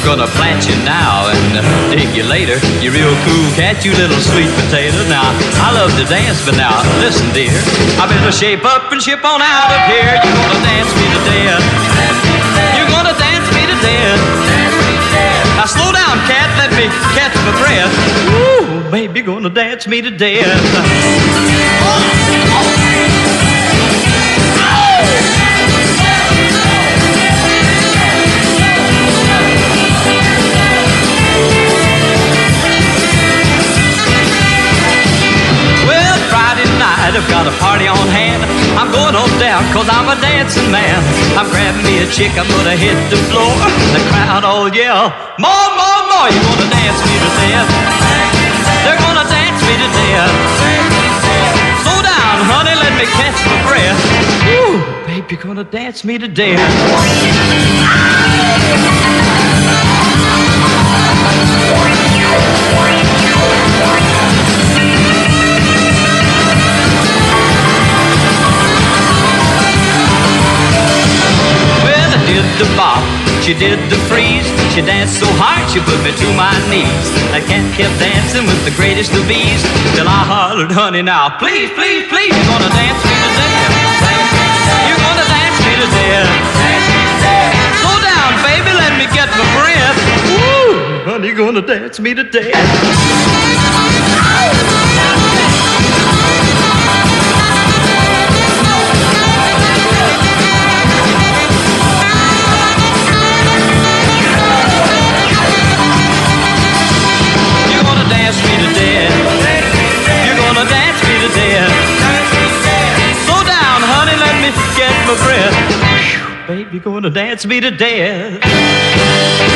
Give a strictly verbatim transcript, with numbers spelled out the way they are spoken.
I'm gonna plant you now and uh, dig you later. You real cool cat, you little sweet potato. Now, I love to dance, but now, listen, dear. I better shape up and ship on out of here. You're gonna dance me to death. You're gonna dance me to death. Now, slow down, cat, let me catch my breath. Ooh, baby, you're gonna dance me to death. I've got a party on hand. I'm going on down cause I'm a dancing man. I'm grabbing me a chick, I'm gonna hit the floor. The crowd all yell, more, more, more. You're gonna dance me to death. They're gonna dance me to death. Slow down, honey, let me catch my breath. Woo, babe, you're gonna dance me to death. The bop, she did the freeze. She danced so hard she put me to my knees. That cat kept dancing with the greatest of ease till I hollered, honey, now please, please, please, you're gonna dance me to death. You're gonna dance me to death. Slow down, baby, let me get my breath. Woo, honey, you're gonna dance me to death. Breath. Baby, you're gonna dance me to death.